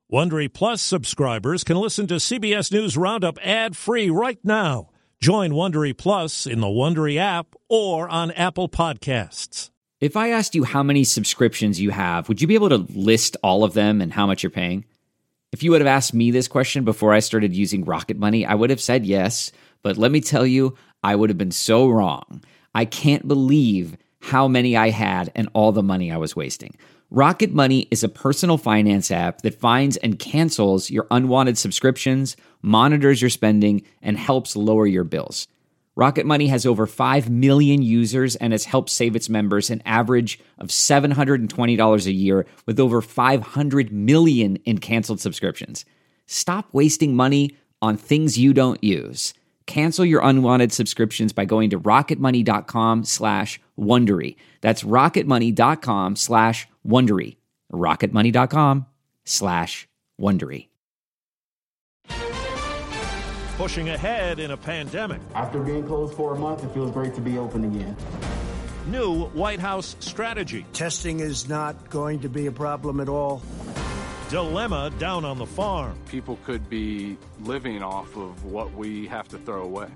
Wondery Plus subscribers can listen to CBS News Roundup ad-free right now. Join Wondery Plus in the Wondery app or on Apple Podcasts. If I asked you how many subscriptions you have, would you be able to list all of them and how much you're paying? If you would have asked me this question before I started using Rocket Money, I would have said yes, but let me tell you, I would have been so wrong. I can't believe how many I had and all the money I was wasting. Rocket Money is a personal finance app that finds and cancels your unwanted subscriptions, monitors your spending, and helps lower your bills. Rocket Money has over 5 million users and has helped save its members an average of $720 a year with over 500 million in canceled subscriptions. Stop wasting money on things you don't use. Cancel your unwanted subscriptions by going to rocketmoney.com/Wondery. That's rocketmoney.com/Wondery. rocketmoney.com/Wondery. Pushing ahead in a pandemic. After being closed for a month, it feels great to be open again. New White House strategy. Testing is not going to be a problem at all. Dilemma down on the farm. People could be living off of what we have to throw away.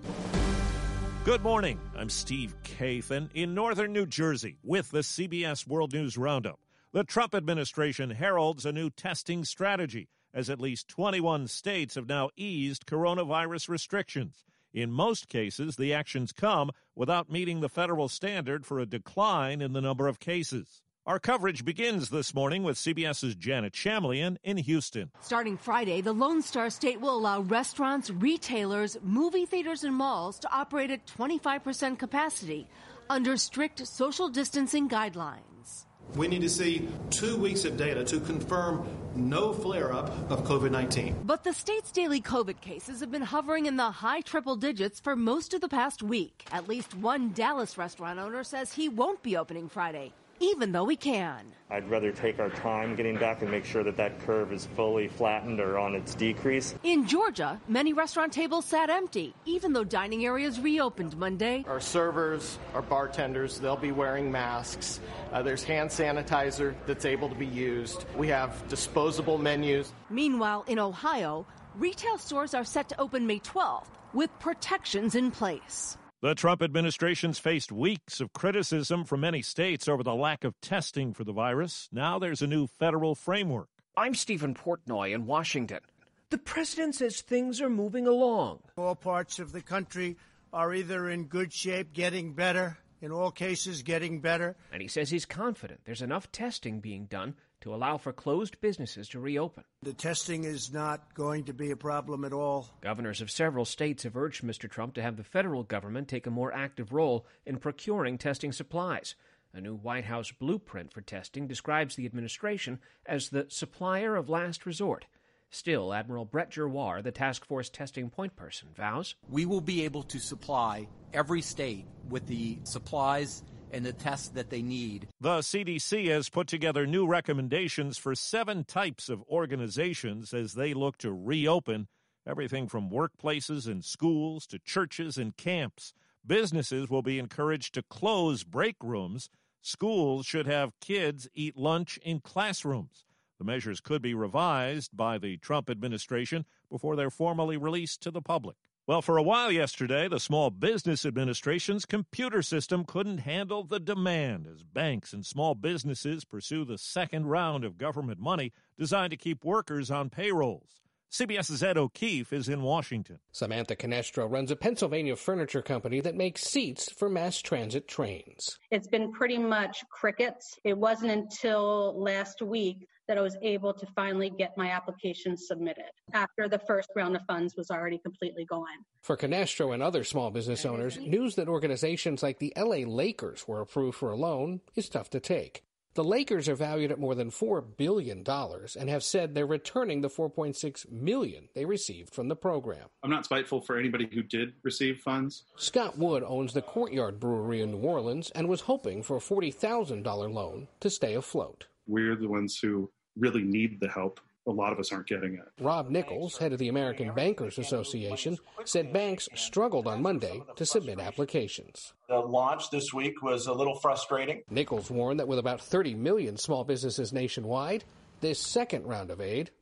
Good morning. I'm Steve Kathan in northern New Jersey with the CBS World News Roundup. The Trump administration heralds a new testing strategy as at least 21 states have now eased coronavirus restrictions. In most cases, the actions come without meeting the federal standard for a decline in the number of cases. Our coverage begins this morning with CBS's Janet Shamlian in Houston. Starting Friday, the Lone Star State will allow restaurants, retailers, movie theaters, and malls to operate at 25% capacity under strict social distancing guidelines. We need to see 2 weeks of data to confirm no flare-up of COVID-19. But the state's daily COVID cases have been hovering in the high triple digits for most of the past week. At least one Dallas restaurant owner says he won't be opening Friday, even though he can. I'd rather take our time getting back and make sure that that curve is fully flattened or on its decrease. In Georgia, many restaurant tables sat empty, even though dining areas reopened Monday. Our servers, our bartenders, they'll be wearing masks. There's hand sanitizer that's able to be used. We have disposable menus. Meanwhile, in Ohio, retail stores are set to open May 12th with protections in place. The Trump administration's faced weeks of criticism from many states over the lack of testing for the virus. Now there's a new federal framework. I'm Stephen Portnoy in Washington. The president says things are moving along. All parts of the country are either in good shape, getting better, in all cases getting better. And he says he's confident there's enough testing being done to allow for closed businesses to reopen. The testing is not going to be a problem at all. Governors of several states have urged Mr. Trump to have the federal government take a more active role in procuring testing supplies. A new White House blueprint for testing describes the administration as the supplier of last resort. Still, Admiral Brett Giroir, the task force testing point person, vows we will be able to supply every state with the supplies and the tests that they need. The CDC has put together new recommendations for 7 types of organizations as they look to reopen, everything from workplaces and schools to churches and camps. Businesses will be encouraged to close break rooms. Schools should have kids eat lunch in classrooms. The measures could be revised by the Trump administration before they're formally released to the public. Well, for a while yesterday, the Small Business Administration's computer system couldn't handle the demand as banks and small businesses pursue the second round of government money designed to keep workers on payrolls. CBS's Ed O'Keefe is in Washington. Samantha Canestro runs a Pennsylvania furniture company that makes seats for mass transit trains. It's been pretty much crickets. It wasn't until last week that I was able to finally get my application submitted after the first round of funds was already completely gone. For Canestro and other small business owners, news that organizations like the LA Lakers were approved for a loan is tough to take. The Lakers are valued at more than $4 billion and have said they're returning the $4.6 million they received from the program. I'm not spiteful for anybody who did receive funds. Scott Wood owns the Courtyard Brewery in New Orleans and was hoping for a $40,000 loan to stay afloat. We're the ones who really need the help. A lot of us aren't getting it. Rob Nichols, head of the American Bankers Association, said banks struggled on Monday to submit applications. The launch this week was a little frustrating. Nichols warned that with about 30 million small businesses nationwide, this second round of aid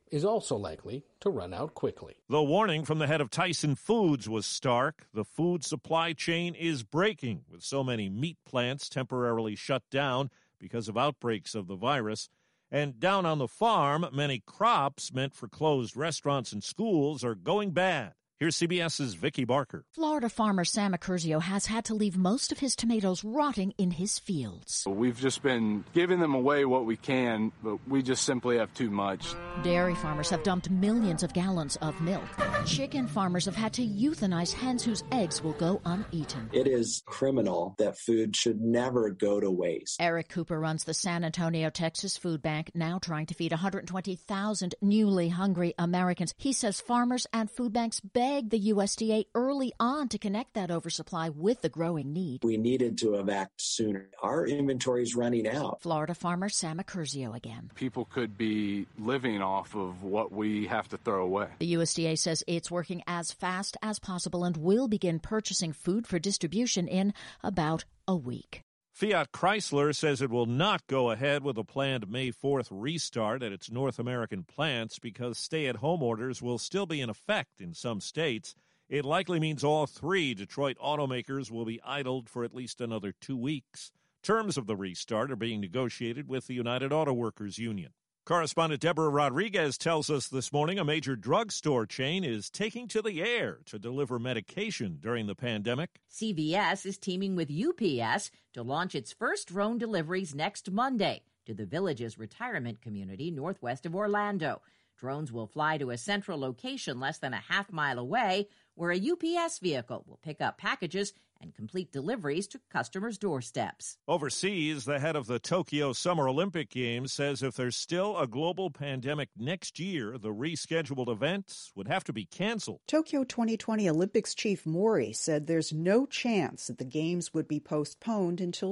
is also likely to run out quickly. The warning from the head of Tyson Foods was stark. The food supply chain is breaking, with so many meat plants temporarily shut down because of outbreaks of the virus. And down on the farm, many crops meant for closed restaurants and schools are going bad. Here's CBS's Vicki Barker. Florida farmer Sam Accurcio has had to leave most of his tomatoes rotting in his fields. We've just been giving them away what we can, but we just simply have too much. Dairy farmers have dumped millions of gallons of milk. Chicken farmers have had to euthanize hens whose eggs will go uneaten. It is criminal that food should never go to waste. Eric Cooper runs the San Antonio, Texas Food Bank, now trying to feed 120,000 newly hungry Americans. He says farmers and food banks begged the USDA early on to connect that oversupply with the growing need. We needed to have acted sooner. Our inventory is running out. Florida farmer Sam Accurcio again. People could be living off of what we have to throw away. The USDA says it's working as fast as possible and will begin purchasing food for distribution in about a week. Fiat Chrysler says it will not go ahead with a planned May 4th restart at its North American plants because stay-at-home orders will still be in effect in some states. It likely means all three Detroit automakers will be idled for at least another 2 weeks. Terms of the restart are being negotiated with the United Auto Workers Union. Correspondent Deborah Rodriguez tells us this morning a major drugstore chain is taking to the air to deliver medication during the pandemic. CVS is teaming with UPS to launch its first drone deliveries next Monday to the Villages retirement community northwest of Orlando. Drones will fly to a central location less than a half-mile away where a UPS vehicle will pick up packages and complete deliveries to customers' doorsteps. Overseas, the head of the Tokyo Summer Olympic Games says if there's still a global pandemic next year, the rescheduled events would have to be canceled. Tokyo 2020 Olympics chief Mori said there's no chance that the Games would be postponed until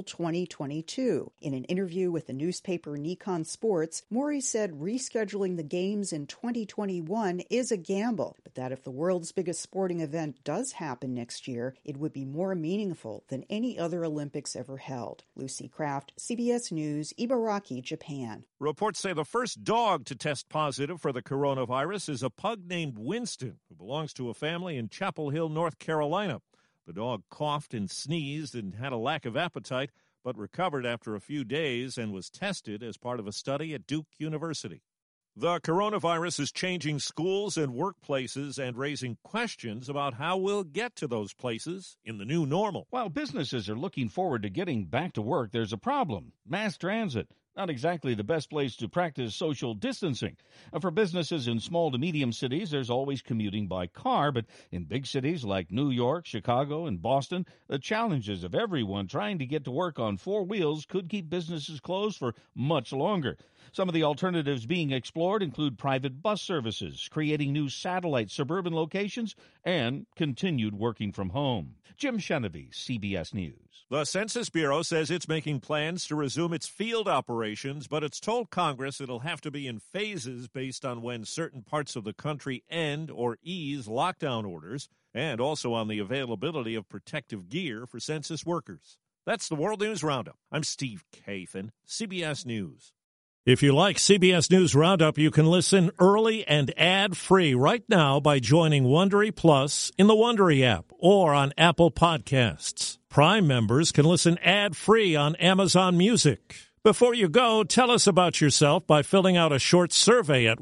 2022. In an interview with the newspaper Nikon Sports, Mori said rescheduling the Games in 2021 is a gamble, but that if the world's biggest sporting event does happen next year, it would be more meaningful than any other Olympics ever held. Lucy Kraft, CBS News, Ibaraki, Japan. Reports say the first dog to test positive for the coronavirus is a pug named Winston, who belongs to a family in Chapel Hill, North Carolina. The dog coughed and sneezed and had a lack of appetite, but recovered after a few days and was tested as part of a study at Duke University. The coronavirus is changing schools and workplaces and raising questions about how we'll get to those places in the new normal. While businesses are looking forward to getting back to work, there's a problem: mass transit. Not exactly the best place to practice social distancing. For businesses in small to medium cities, there's always commuting by car, but in big cities like New York, Chicago, and Boston, the challenges of everyone trying to get to work on four wheels could keep businesses closed for much longer. Some of the alternatives being explored include private bus services, creating new satellite suburban locations, and continued working from home. Jim Chenevey, CBS News. The Census Bureau says it's making plans to resume its field operations, but it's told Congress it'll have to be in phases based on when certain parts of the country end or ease lockdown orders, and also on the availability of protective gear for census workers. That's the World News Roundup. I'm Steve Kathan, CBS News. If you like CBS News Roundup, you can listen early and ad-free right now by joining Wondery Plus in the Wondery app or on Apple Podcasts. Prime members can listen ad-free on Amazon Music. Before you go, tell us about yourself by filling out a short survey at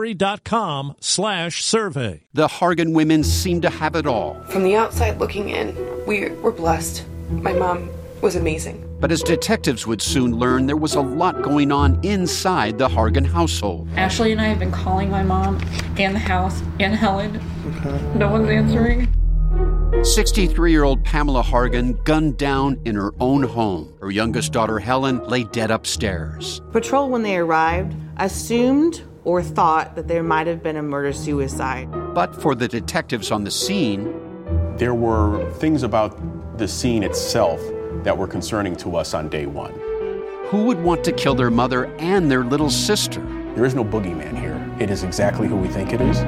Wondery.com/survey. The Hargan women seem to have it all. From the outside looking in, we were blessed. My mom was amazing. But as detectives would soon learn, there was a lot going on inside the Hargan household. Ashley and I have been calling my mom and the house and Helen. No one's answering. 63-year-old Pamela Hargan gunned down in her own home. Her youngest daughter, Helen, lay dead upstairs. Patrol, when they arrived, assumed or thought that there might have been a murder-suicide. But for the detectives on the scene, there were things about the scene itself that were concerning to us on day one. Who would want to kill their mother and their little sister? There is no boogeyman here. It is exactly who we think it is.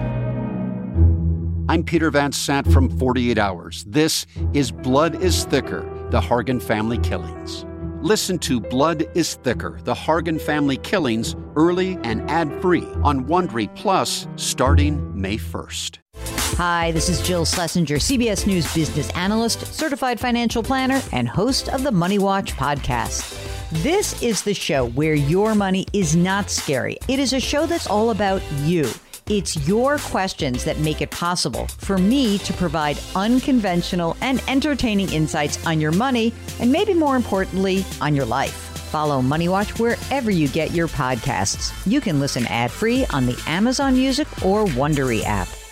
I'm Peter Van Sant from 48 Hours. This is Blood is Thicker, the Hargan family killings. Listen to Blood is Thicker, The Hargan Family Killings, early and ad-free on Wondery Plus starting May 1st. Hi, this is Jill Schlesinger, CBS News business analyst, certified financial planner, and host of the Money Watch podcast. This is the show where your money is not scary. It is a show that's all about you. It's your questions that make it possible for me to provide unconventional and entertaining insights on your money, and maybe more importantly, on your life. Follow Money Watch wherever you get your podcasts. You can listen ad-free on the Amazon Music or Wondery app.